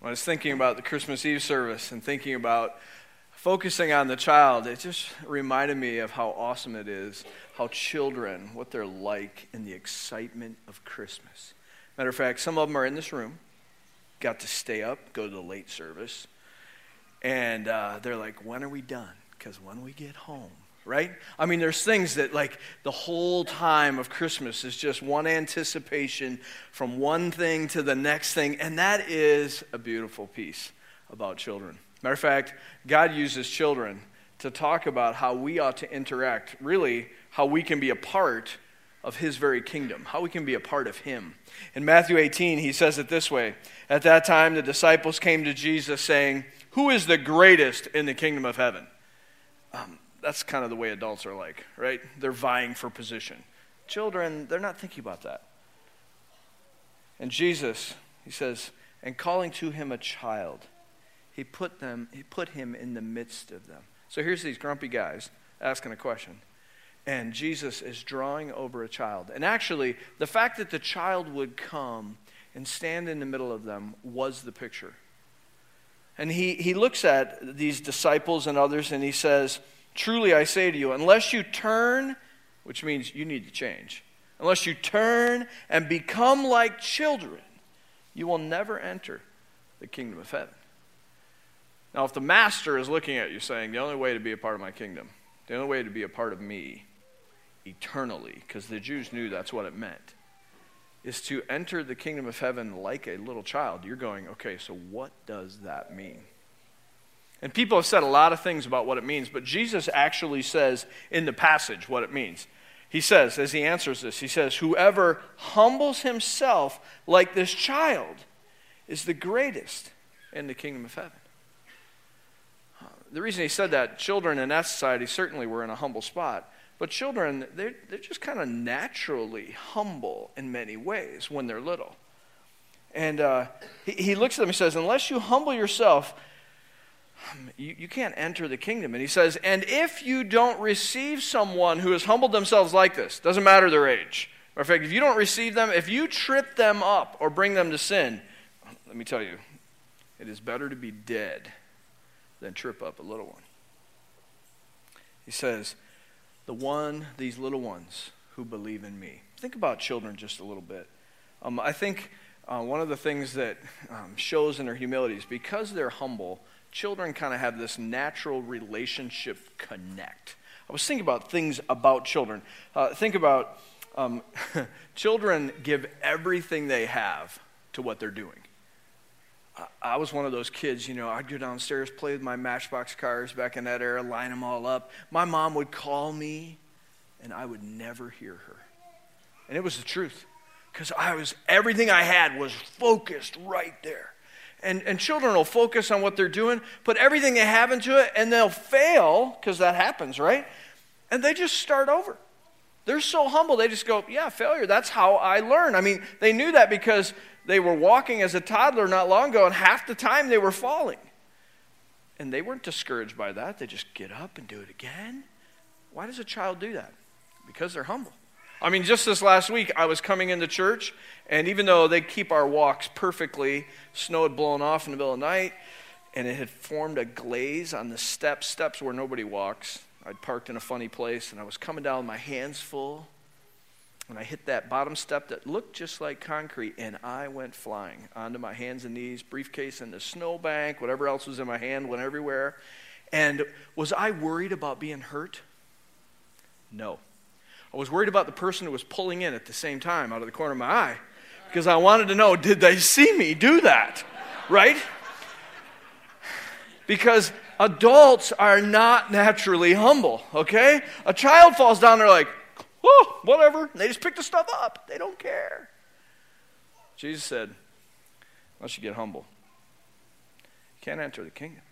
When I was thinking about the Christmas Eve service and thinking about focusing on the child, it just reminded me of how awesome it is, how children, what they're like in the excitement of Christmas. Matter of fact, some of them are in this room, got to stay up, go to the late service, and they're like, when are we done? Because when we get home, right? I mean, there's things that like the whole time of Christmas is just one anticipation from one thing to the next thing, and that is a beautiful piece about children. Matter of fact, God uses children to talk about how we ought to interact, really how we can be a part of his very kingdom, how we can be a part of him. In Matthew 18, he says it this way, at that time the disciples came to Jesus saying, who is the greatest in the kingdom of heaven? That's kind of the way adults are like, right? They're vying for position. Children, they're not thinking about that. And Jesus, he says, and calling to him a child, he put him in the midst of them. So here's these grumpy guys asking a question. And Jesus is drawing over a child. And actually, the fact that the child would come and stand in the middle of them was the picture. And he looks at these disciples and others and he says, truly I say to you, unless you turn, which means you need to change, unless you turn and become like children, you will never enter the kingdom of heaven. Now, if the master is looking at you saying, the only way to be a part of my kingdom, the only way to be a part of me eternally, because the Jews knew that's what it meant, is to enter the kingdom of heaven like a little child, you're going, okay, so what does that mean? And people have said a lot of things about what it means, but Jesus actually says in the passage what it means. He says, as he answers this, he says, whoever humbles himself like this child is the greatest in the kingdom of heaven. The reason he said that, children in that society certainly were in a humble spot, but children, they're just kind of naturally humble in many ways when they're little. And he looks at them and says, unless you humble yourself, you can't enter the kingdom. And he says, and if you don't receive someone who has humbled themselves like this, doesn't matter their age. Matter of fact, if you don't receive them, if you trip them up or bring them to sin, let me tell you, it is better to be dead than trip up a little one. He says, these little ones who believe in me. Think about children just a little bit. I think one of the things that shows in their humility is because they're humble, children kind of have this natural relationship connect. I was thinking about things about children. Think about children give everything they have to what they're doing. I was one of those kids, I'd go downstairs, play with my Matchbox cars back in that era, line them all up. My mom would call me, and I would never hear her. And it was the truth, because everything I had was focused right there. And children will focus on what they're doing, put everything they have into it, and they'll fail, because that happens, right? And they just start over. They're so humble, they just go, yeah, failure, that's how I learn. I mean, they knew that because they were walking as a toddler not long ago, and half the time they were falling. And they weren't discouraged by that. They just get up and do it again. Why does a child do that? Because they're humble. I mean, just this last week, I was coming into church, and even though they keep our walks perfectly, snow had blown off in the middle of the night, and it had formed a glaze on the steps where nobody walks. I'd parked in a funny place, and I was coming down with my hands full, and I hit that bottom step that looked just like concrete, and I went flying onto my hands and knees, briefcase in the snowbank, whatever else was in my hand went everywhere. And was I worried about being hurt? No. I was worried about the person who was pulling in at the same time out of the corner of my eye, because I wanted to know, did they see me do that, right? Because adults are not naturally humble, okay? A child falls down, they're like, oh, whatever. And they just pick the stuff up. They don't care. Jesus said, unless you get humble, you can't enter the kingdom.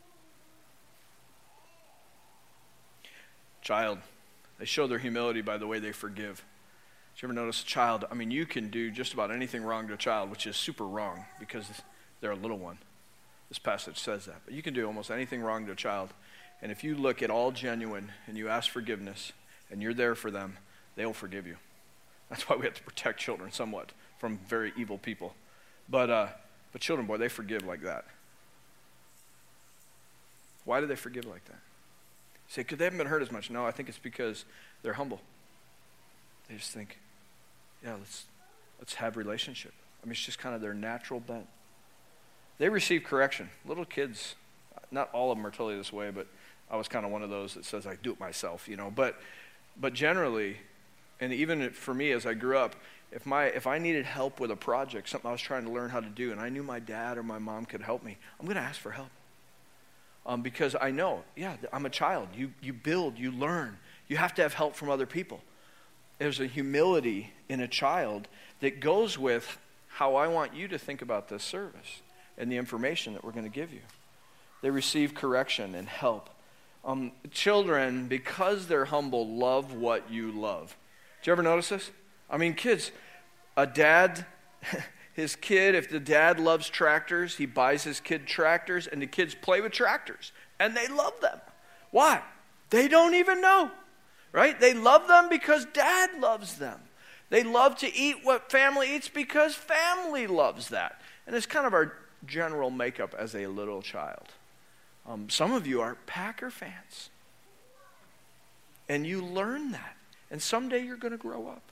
Child, they show their humility by the way they forgive. Did you ever notice a child? I mean, you can do just about anything wrong to a child, which is super wrong because they're a little one. This passage says that. But you can do almost anything wrong to a child. And if you look at all genuine and you ask forgiveness and you're there for them, they'll forgive you. That's why we have to protect children somewhat from very evil people. But But children, boy, they forgive like that. Why do they forgive like that? You say, because they haven't been hurt as much. No, I think it's because they're humble. They just think, yeah, let's have relationship. I mean, it's just kind of their natural bent. They receive correction. Little kids, not all of them are totally this way, but I was kind of one of those that says I do it myself, you know. But generally, and even for me as I grew up, if I needed help with a project, something I was trying to learn how to do, and I knew my dad or my mom could help me, I'm going to ask for help. Because I know, yeah, I'm a child. You build, you learn. You have to have help from other people. There's a humility in a child that goes with how I want you to think about this service and the information that we're going to give you. They receive correction and help. Children, because they're humble, love what you love. Did you ever notice this? I mean, kids, a dad, his kid, if the dad loves tractors, he buys his kid tractors, and the kids play with tractors, and they love them. Why? They don't even know, right? They love them because dad loves them. They love to eat what family eats because family loves that. And it's kind of our general makeup as a little child. Some of you are Packer fans. And you learn that. And someday you're going to grow up.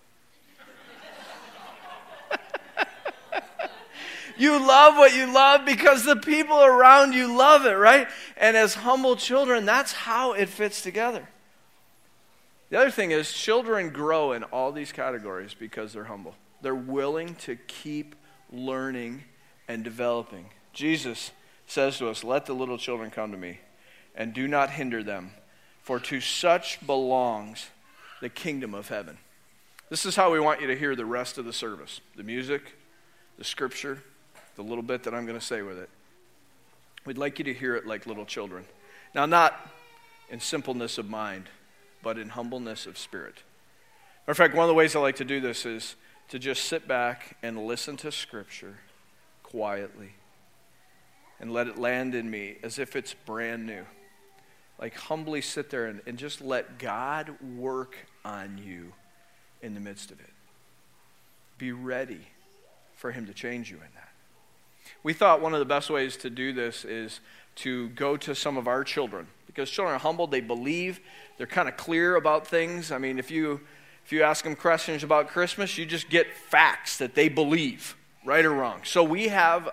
You love what you love because the people around you love it, right? And as humble children, that's how it fits together. The other thing is children grow in all these categories because they're humble. They're willing to keep learning and developing. Jesus says to us, let the little children come to me and do not hinder them, for to such belongs the kingdom of heaven. This is how we want you to hear the rest of the service. The music, the scripture, the little bit that I'm going to say with it. We'd like you to hear it like little children. Now, not in simpleness of mind, but in humbleness of spirit. Matter of fact, one of the ways I like to do this is to just sit back and listen to scripture quietly and let it land in me as if it's brand new. Like humbly sit there and just let God work on you in the midst of it. Be ready for him to change you in that. We thought one of the best ways to do this is to go to some of our children. Because children are humble, they believe, they're kind of clear about things. I mean, if you ask them questions about Christmas, you just get facts that they believe, right or wrong. So we have,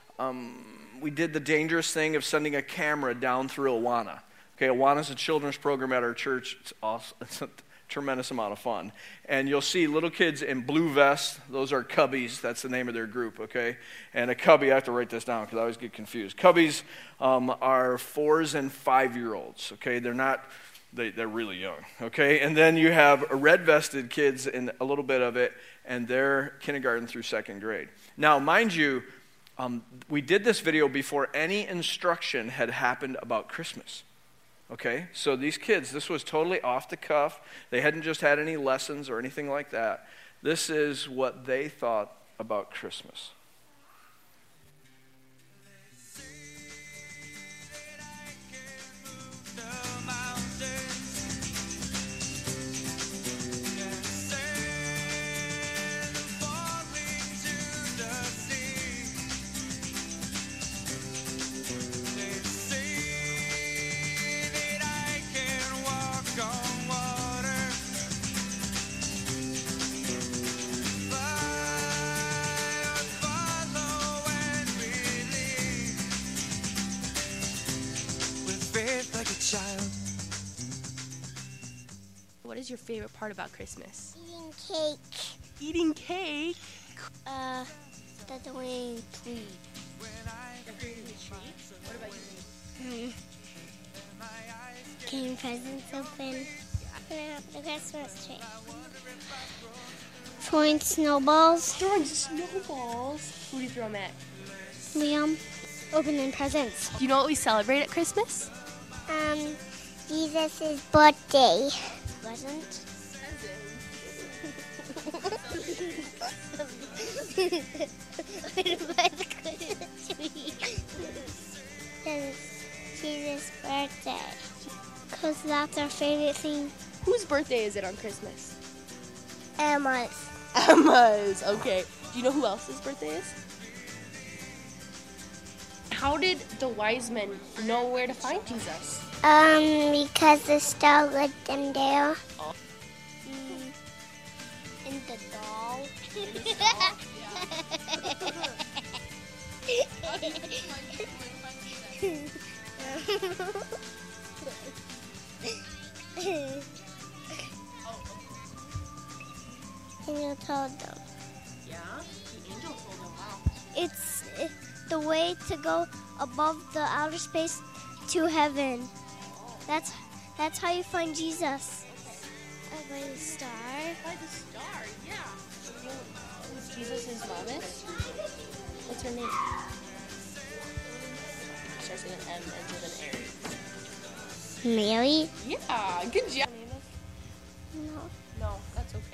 we did the dangerous thing of sending a camera down through Awana. Okay, Awana's a children's program at our church. It's awesome. It's a tremendous amount of fun. And you'll see little kids in blue vests. Those are Cubbies. That's the name of their group, okay? And a Cubby, I have to write this down because I always get confused. Cubbies are 4s and 5-year-olds, okay? They're really young, okay? And then you have red-vested kids in a little bit of it, and they're kindergarten through 2nd grade. Now, mind you, we did this video before any instruction had happened about Christmas. Okay, so these kids, this was totally off the cuff. They hadn't just had any lessons or anything like that. This is what they thought about Christmas. What is your favorite part about Christmas? Eating cake. Eating cake? Decorating tree. Decorating the tree? What about you? Getting presents open. Putting up the Christmas tree. Throwing snowballs. Throwing snowballs? Who do you throw them at? Liam. Opening presents. Do you know what we celebrate at Christmas? Jesus' birthday. Present? Jesus' birthday. Because that's our favorite thing. Whose birthday is it on Christmas? Emma's. Emma's. Okay. Do you know who else's birthday is? how did the wise men know where to find Jesus? Because the star led them there. In the doll. Angel told them. Yeah? The angel told them, wow. It's the way to go above the outer space to heaven. That's how you find Jesus. By the star. By the star, yeah. Who's Jesus' mom is? What's her name? Starts with an M, ends with an A. Mary? Yeah, good job. No. No, that's okay.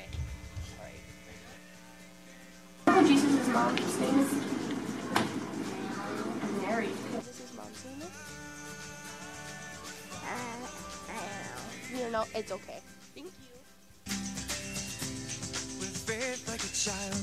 All right. What Jesus' mom's name is? Mary. Jesus' mom's name is? I don't know. You don't know? It's okay. Thank you. With faith like a child.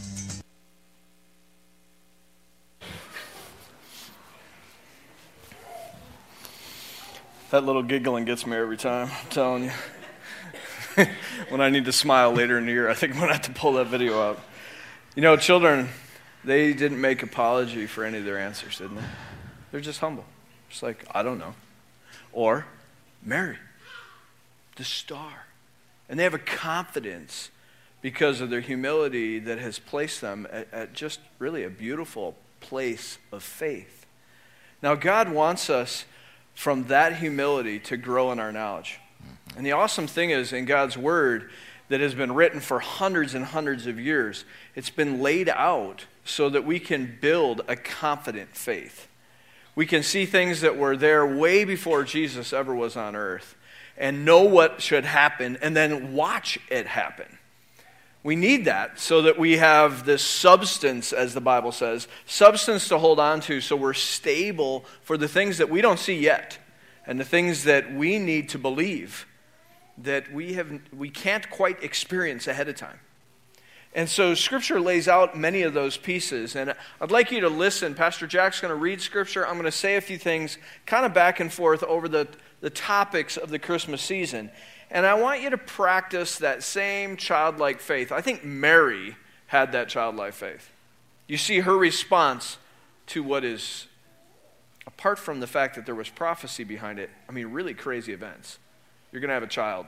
That little giggling gets me every time, I'm telling you. When I need to smile later in the year, I think I'm going to have to pull that video out. You know, children, they didn't make apology for any of their answers, didn't they? They're just humble. Just like, I don't know. Or, Mary, the star. And they have a confidence because of their humility that has placed them at just really a beautiful place of faith. Now, God wants us from that humility to grow in our knowledge. And the awesome thing is, in God's Word that has been written for hundreds and hundreds of years, it's been laid out so that we can build a confident faith. We can see things that were there way before Jesus ever was on earth and know what should happen and then watch it happen. We need that so that we have this substance, as the Bible says, substance to hold on to so we're stable for the things that we don't see yet and the things that we need to believe that we can't quite experience ahead of time. And so Scripture lays out many of those pieces. And I'd like you to listen. Pastor Jack's going to read Scripture. I'm going to say a few things kind of back and forth over the topics of the Christmas season. And I want you to practice that same childlike faith. I think Mary had that childlike faith. You see her response to what is, apart from the fact that there was prophecy behind it, I mean, really crazy events. You're going to have a child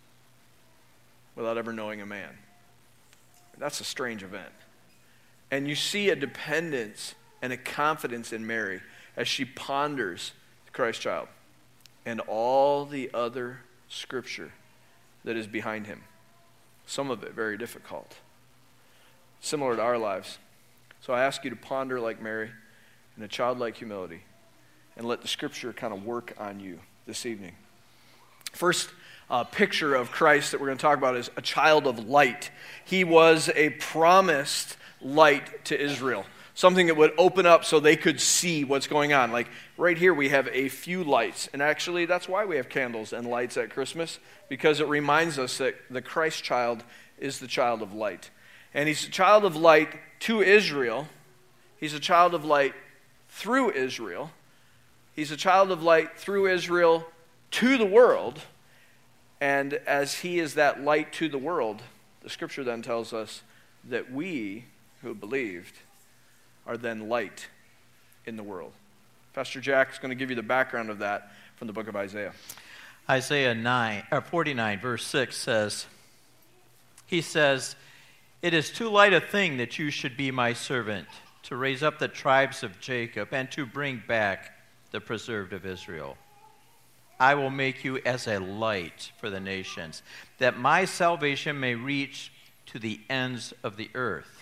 without ever knowing a man. That's a strange event. And you see a dependence and a confidence in Mary as she ponders the Christ child and all the other Scripture that is behind him. Some of it very difficult. Similar to our lives. So I ask you to ponder like Mary in a childlike humility and let the Scripture kind of work on you this evening. First picture of Christ that we're going to talk about is a child of light. He was a promised light to Israel. Something that would open up so they could see what's going on. Like right here we have a few lights. And actually that's why we have candles and lights at Christmas. Because it reminds us that the Christ child is the child of light. And he's a child of light to Israel. He's a child of light through Israel. He's a child of light through Israel to the world. And as he is that light to the world, the Scripture then tells us that we who believed are then light in the world. Pastor Jack is going to give you the background of that from the book of Isaiah. Isaiah 49 verse 6 says, he says, "It is too light a thing that you should be my servant, to raise up the tribes of Jacob and to bring back the preserved of Israel. I will make you as a light for the nations, that my salvation may reach to the ends of the earth."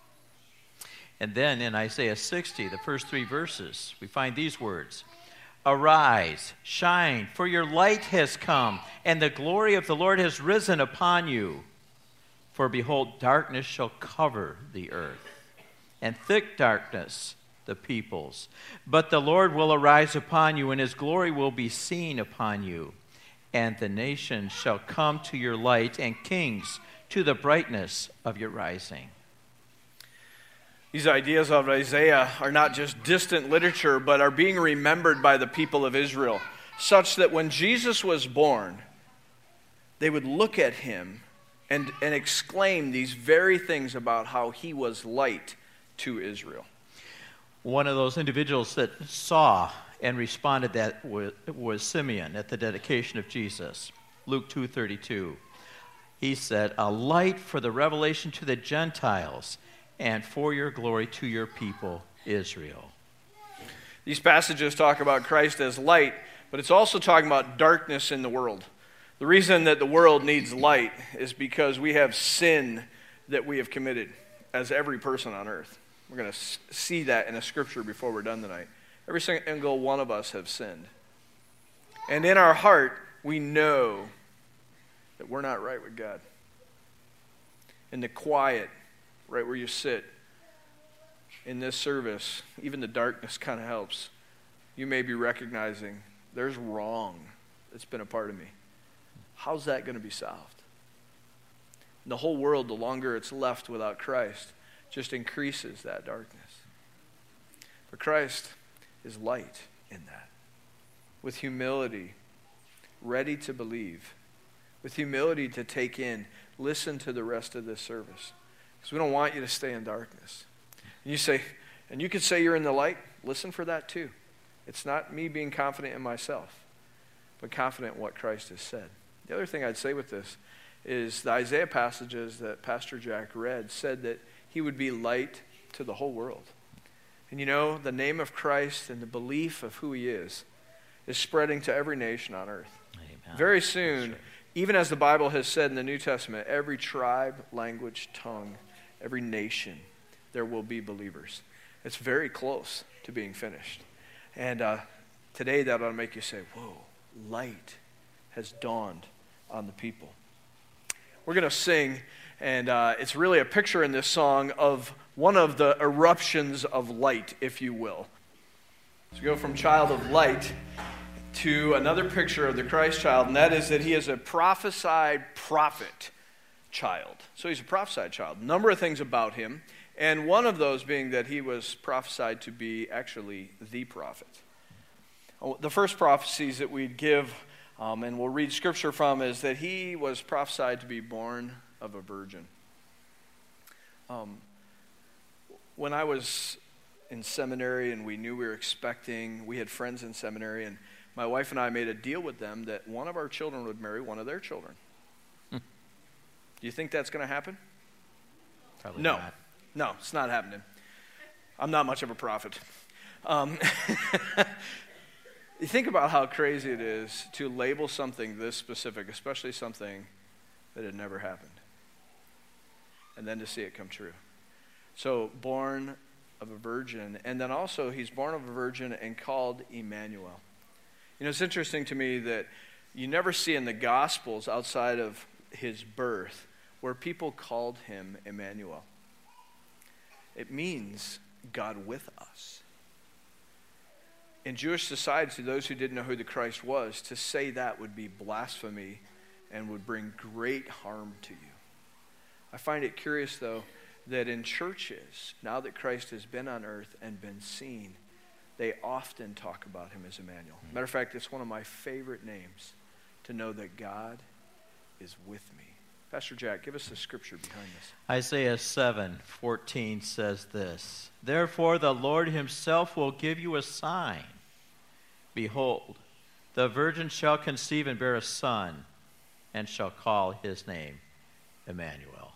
And then in Isaiah 60, the first 3 verses, we find these words, "Arise, shine, for your light has come, and the glory of the Lord has risen upon you. For behold, darkness shall cover the earth, and thick darkness the peoples. But the Lord will arise upon you, and his glory will be seen upon you. And the nations shall come to your light, and kings to the brightness of your rising." These ideas of Isaiah are not just distant literature, but are being remembered by the people of Israel, such that when Jesus was born, they would look at him and exclaim these very things about how he was light to Israel. One of those individuals that saw and responded that was Simeon at the dedication of Jesus. Luke 2:32. He said, "A light for the revelation to the Gentiles, and for your glory to your people, Israel." These passages talk about Christ as light, but it's also talking about darkness in the world. The reason that the world needs light is because we have sin that we have committed as every person on earth. We're going to see that in a scripture before we're done tonight. Every single one of us have sinned. And in our heart, we know that we're not right with God. In the quiet, right where you sit, in this service, even the darkness kind of helps. You may be recognizing there's wrong that's been a part of me. How's that going to be solved? The whole world, the longer it's left without Christ, just increases that darkness. But Christ is light in that. With humility, ready to believe. With humility to take in, listen to the rest of this service. Because we don't want you to stay in darkness. And you could say you're in the light. Listen for that too. It's not me being confident in myself, but confident in what Christ has said. The other thing I'd say with this is the Isaiah passages that Pastor Jack read said that he would be light to the whole world. And you know, the name of Christ and the belief of who he is spreading to every nation on earth. Amen. Very soon, even as the Bible has said in the New Testament, every tribe, language, tongue, every nation, there will be believers. It's very close to being finished. And today that ought to make you say, whoa, light has dawned on the people. We're going to sing, and it's really a picture in this song of one of the eruptions of light, if you will. So we go from child of light to another picture of the Christ child, and that is that he is a prophesied prophet child. So he's a prophesied child. A number of things about him, and one of those being that he was prophesied to be actually the prophet. The first prophecies that we'd give, and we'll read scripture from, is that he was prophesied to be born of a virgin. When I was in seminary and we knew we were expecting, we had friends in seminary, and my wife and I made a deal with them that one of our children would marry one of their children. Do you think that's going to happen? Probably No. not. No, it's not happening. I'm not much of a prophet. You think about how crazy it is to label something this specific, especially something that had never happened, and then to see it come true. So, born of a virgin, and then also he's born of a virgin and called Emmanuel. You know, it's interesting to me that you never see in the Gospels outside of his birth where people called him Emmanuel. It means God with us. In Jewish society, to those who didn't know who the Christ was, to say that would be blasphemy and would bring great harm to you. I find it curious, though, that in churches, now that Christ has been on earth and been seen, they often talk about him as Emmanuel. Matter of fact, it's one of my favorite names, to know that God is with me. Pastor Jack, give us the scripture behind this. Isaiah 7:14 says this, "Therefore the Lord himself will give you a sign. Behold, the virgin shall conceive and bear a son, and shall call his name Emmanuel."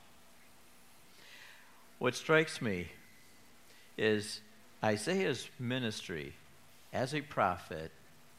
What strikes me is Isaiah's ministry as a prophet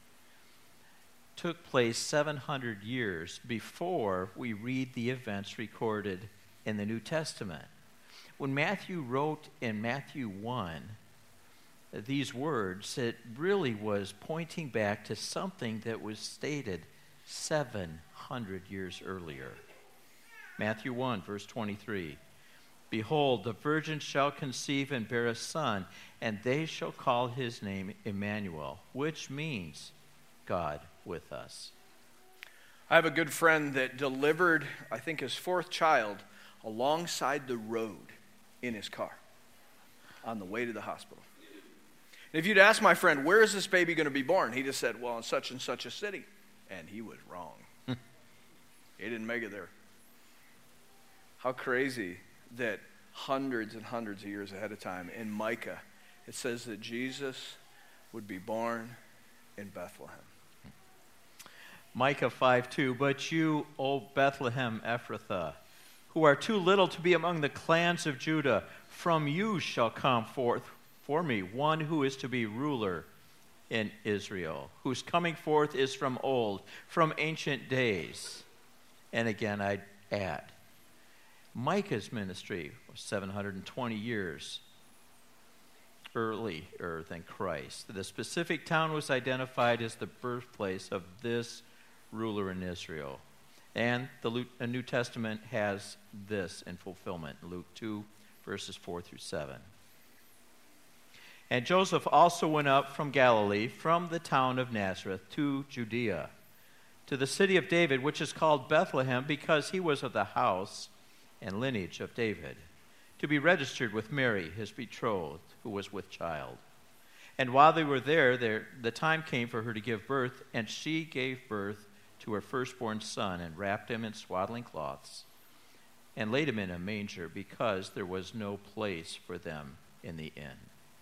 took place 700 years before we read the events recorded in the New Testament. When Matthew wrote in Matthew 1 these words, it really was pointing back to something that was stated 700 years earlier. Matthew 1, verse 23. "Behold, the virgin shall conceive and bear a son, and they shall call his name Emmanuel," which means God with us. I have a good friend that delivered, I think, his fourth child alongside the road in his car. on the way to the hospital. And if you'd ask my friend, where is this baby going to be born? He just said, well, in such and such a city. And he was wrong. He didn't make it there. How crazy that hundreds and hundreds of years ahead of time in Micah, it says that Jesus would be born in Bethlehem. Micah 5:2, but you, O Bethlehem Ephrathah, who are too little to be among the clans of Judah, from you shall come forth for me one who is to be ruler in Israel, whose coming forth is from old, from ancient days. And again, I'd add, Micah's ministry was 720 years earlier than Christ. The specific town was identified as the birthplace of this ruler in Israel. And the New Testament has this in fulfillment, Luke 2, verses 4 through 7. And Joseph also went up from Galilee, from the town of Nazareth, to Judea, to the city of David, which is called Bethlehem, because he was of the house and lineage of David, to be registered with Mary, his betrothed, who was with child. And while they were there, the time came for her to give birth, and she gave birth to her firstborn son, and wrapped him in swaddling cloths, and laid him in a manger, because there was no place for them in the inn.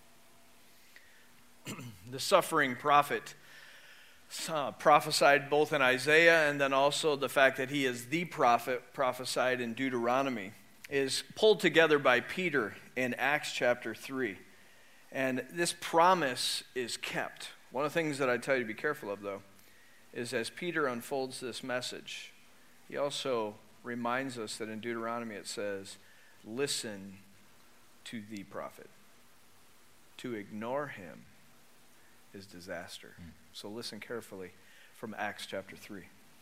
The suffering prophet prophesied both in Isaiah and then also the fact that he is the prophet prophesied in Deuteronomy is pulled together by Peter in Acts chapter 3. And this promise is kept. One of the things that I tell you to be careful of, though, is as Peter unfolds this message, he also reminds us that in Deuteronomy it says, listen to the prophet. To ignore him is disaster. So listen carefully from Acts chapter 3.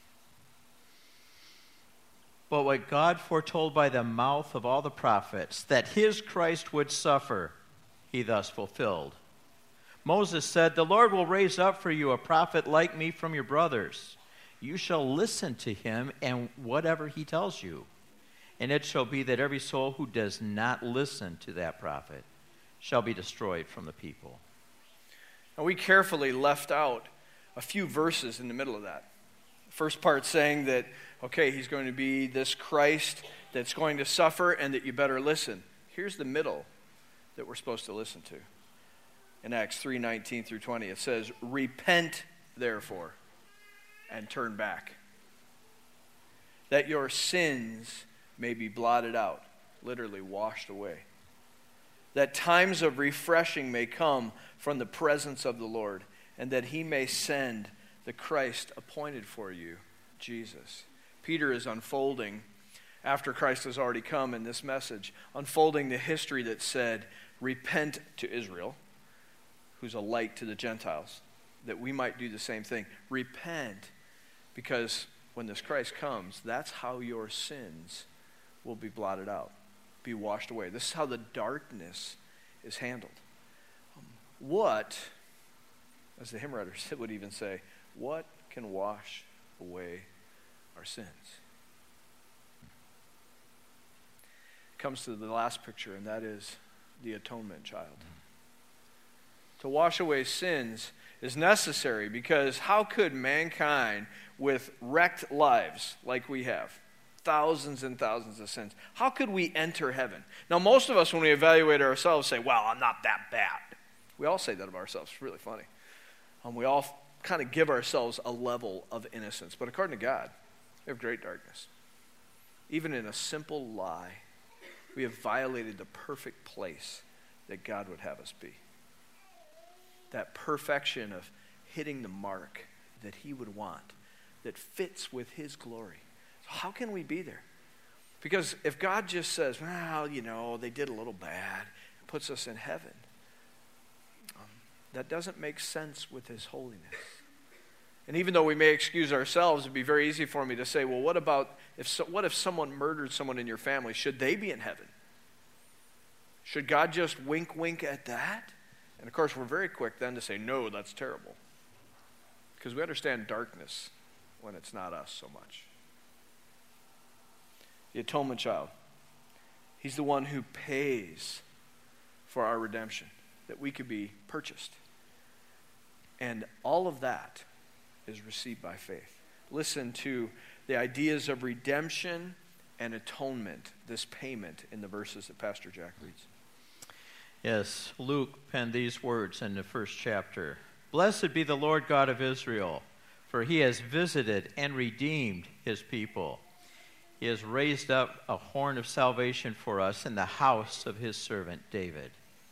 But what God foretold by the mouth of all the prophets, that his Christ would suffer, he thus fulfilled. Moses said, the Lord will raise up for you a prophet like me from your brothers. You shall listen to him and whatever he tells you. And it shall be that every soul who does not listen to that prophet shall be destroyed from the people. And we carefully left out a few verses in the middle of that. First part saying that, okay, he's going to be this Christ that's going to suffer and that you better listen. Here's the middle that we're supposed to listen to. In Acts 3:19 through 20, it says, repent, therefore, and turn back, that your sins may be blotted out, literally washed away, that times of refreshing may come from the presence of the Lord, and that he may send the Christ appointed for you, Jesus. Peter is unfolding, after Christ has already come in this message, unfolding the history that said, repent to Israel, who's a light to the Gentiles, that we might do the same thing. Repent, because when this Christ comes, that's how your sins will be blotted out, be washed away. This is how the darkness is handled. What, as the hymn writers would even say, what can wash away our sins? It comes to the last picture, and that is the atonement child. To wash away sins is necessary because how could mankind with wrecked lives like we have, thousands and thousands of sins, how could we enter heaven? Now, most of us, when we evaluate ourselves, say, well, I'm not that bad. We all say that of ourselves. It's really funny. We all kind of give ourselves a level of innocence. But according to God, we have great darkness. Even in a simple lie, we have violated the perfect place that God would have us be. That perfection of hitting the mark that he would want, that fits with his glory. So how can we be there? Because if God just says, well, you know, they did a little bad, and puts us in heaven, that doesn't make sense with his holiness. And even though we may excuse ourselves, it'd be very easy for me to say, well, what if someone murdered someone in your family? Should they be in heaven? Should God just wink, wink at that? And of course, we're very quick then to say, no, that's terrible. Because we understand darkness when it's not us so much. The atonement child. He's the one who pays for our redemption, that we could be purchased. And all of that is received by faith. Listen to the ideas of redemption and atonement, this payment in the verses that Pastor Jack reads. Yes, Luke penned these words in the first chapter. Blessed be the Lord God of Israel, for he has visited and redeemed his people. He has raised up a horn of salvation for us in the house of his servant David.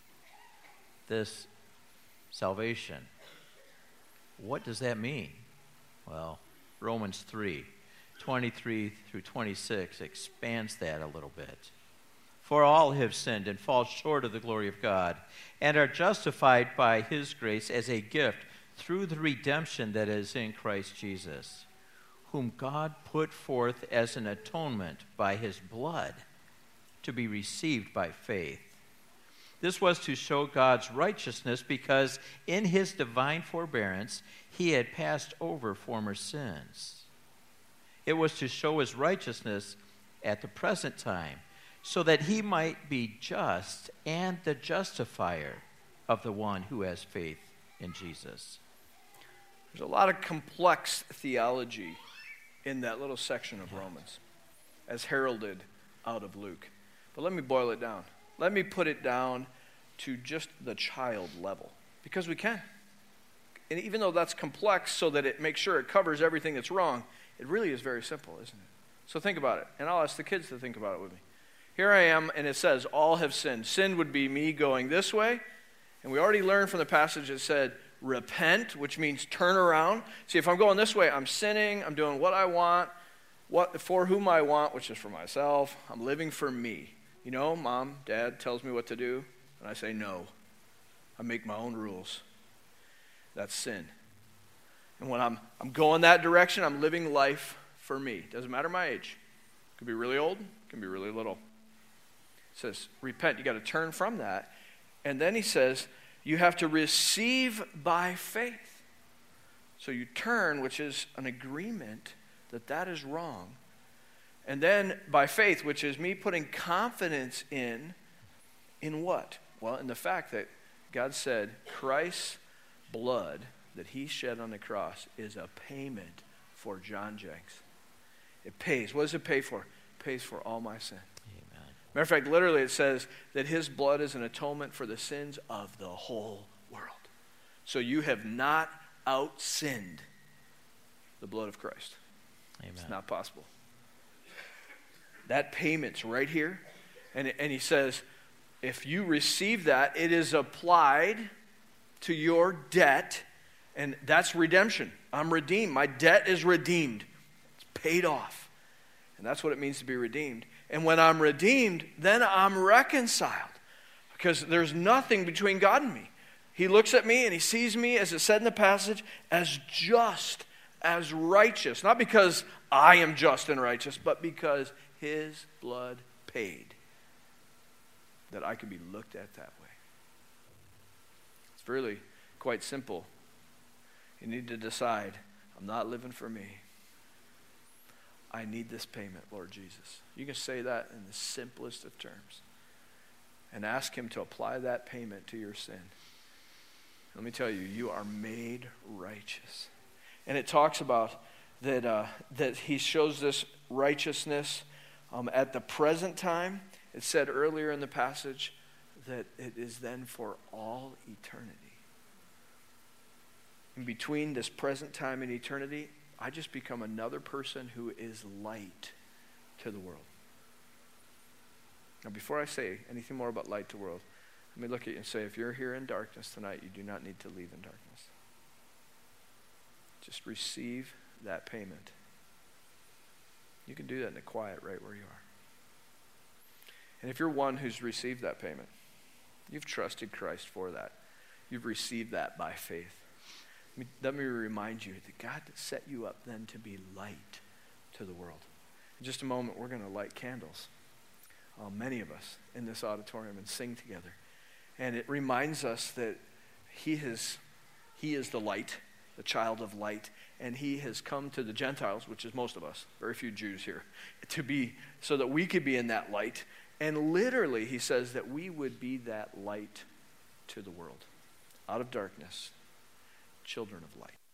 This salvation, what does that mean? Well, Romans 3:23 through 26 expands that a little bit. For all have sinned and fall short of the glory of God, and are justified by his grace as a gift through the redemption that is in Christ Jesus, whom God put forth as an atonement by his blood to be received by faith. This was to show God's righteousness, because in his divine forbearance he had passed over former sins. It was to show his righteousness at the present time, so that he might be just and the justifier of the one who has faith in Jesus. There's a lot of complex theology in that little section of Romans, as heralded out of Luke. But let me boil it down. Let me put it down to just the child level, because we can. And even though that's complex, so that it makes sure it covers everything that's wrong, it really is very simple, isn't it? So think about it, and I'll ask the kids to think about it with me. Here I am, and it says, all have sinned. Sin would be me going this way, and we already learned from the passage that said, repent, which means turn around. See, if I'm going this way, I'm sinning, I'm doing what I want, for whom I want, which is for myself. I'm living for me. You know, mom, dad tells me what to do, and I say no. I make my own rules. That's sin. And when I'm going that direction, I'm living life for me. Doesn't matter my age. Could be really old, can be really little. It says, repent. You got to turn from that. And then he says, you have to receive by faith. So you turn, which is an agreement that that is wrong. And then by faith, which is me putting confidence in what? Well, in the fact that God said Christ's blood that he shed on the cross is a payment for John Jenks. It pays. What does it pay for? It pays for all my sin. Amen. Matter of fact, literally it says that his blood is an atonement for the sins of the whole world. So you have not out-sinned the blood of Christ. Amen. It's not possible. That payment's right here. And he says, if you receive that, it is applied to your debt, and that's redemption. I'm redeemed. My debt is redeemed. It's paid off. And that's what it means to be redeemed. And when I'm redeemed, then I'm reconciled, because there's nothing between God and me. He looks at me and he sees me, as it said in the passage, as just, as righteous. Not because I am just and righteous, but because his blood paid that I could be looked at that way. It's really quite simple. You need to decide, I'm not living for me. I need this payment, Lord Jesus. You can say that in the simplest of terms and ask him to apply that payment to your sin. Let me tell you, you are made righteous. And it talks about that he shows this righteousness at the present time. It said earlier in the passage that it is then for all eternity. In between this present time and eternity, I just become another person who is light to the world. Now, before I say anything more about light to the world, let me look at you and say, if you're here in darkness tonight, you do not need to leave in darkness. Just receive that payment. You can do that in the quiet right where you are. And if you're one who's received that payment, you've trusted Christ for that. You've received that by faith. Let me remind you that God set you up then to be light to the world. In just a moment, we're going to light candles, many of us in this auditorium, and sing together. And it reminds us that he is the light, the child of light, and he has come to the Gentiles, which is most of us, very few Jews here, to be, so that we could be in that light. And literally, he says that we would be that light to the world. Out of darkness, children of light.